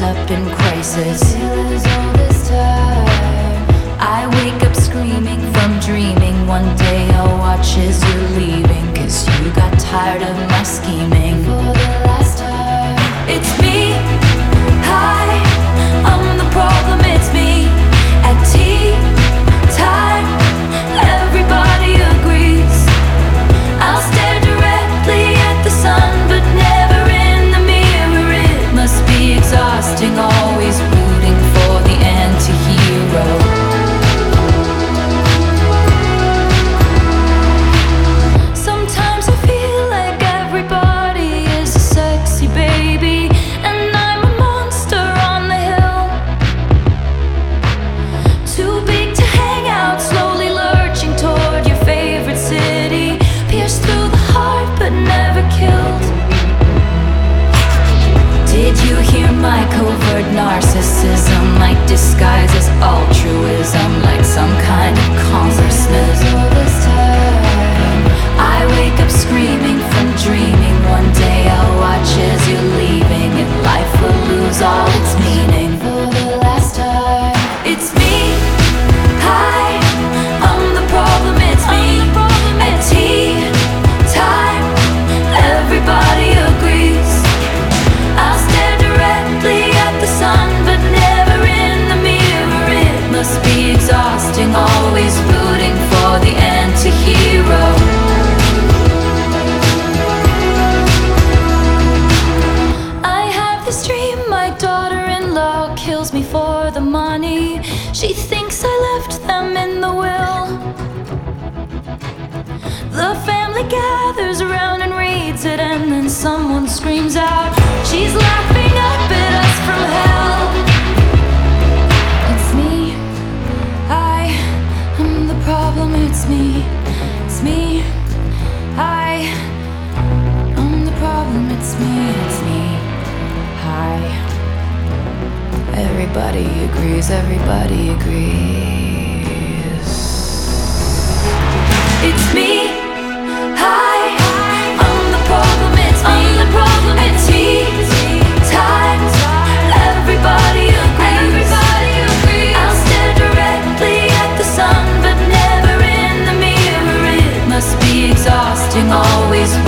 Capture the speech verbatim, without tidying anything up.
up in crisis. All this time I wake up screaming from dreaming. One day I'll watch as you're leaving, 'cause you got tired of my scheming. For the last time, it's me. Hi, I'm the problem, it's me. At tea time, everybody agrees. I'll stare directly at the sun, but never in the mirror. It must be exhausting, always rooting for the anti-hero. Sometimes I feel like everybody is a sexy baby, and I'm a monster on the hill. Too big to hang out, slowly lurching toward your favorite city. Pierced through the heart, but never killed. Did you hear my covert narcissism? Like disguise as altruism, like some kind of congressman. All this time I wake up screaming from dreaming. One day I'll watch as you're leaving, and life will lose all its meaning. For the last time, it's me. Hi, I'm the problem, it's me. At tea time, everybody agrees. I'll stare directly at the sun, but never in the mirror. It must be exhausting, always rooting for the anti-hero. I have this dream, my daughter-in-law kills me for the money. She thinks I left them in the will. The family gathers around and reads it, and then someone screams out, she's laughing up at us from hell. It's me. I am the problem, it's me. It's me. I am the problem, it's me. It's me. Hi. Everybody agrees, everybody agrees. It's me. Hi, I'm the problem, it's me. I'm the problem, it's me. Time, everybody agrees. Everybody agrees. I'll stare directly at the sun, but never in the mirror. It must be exhausting, always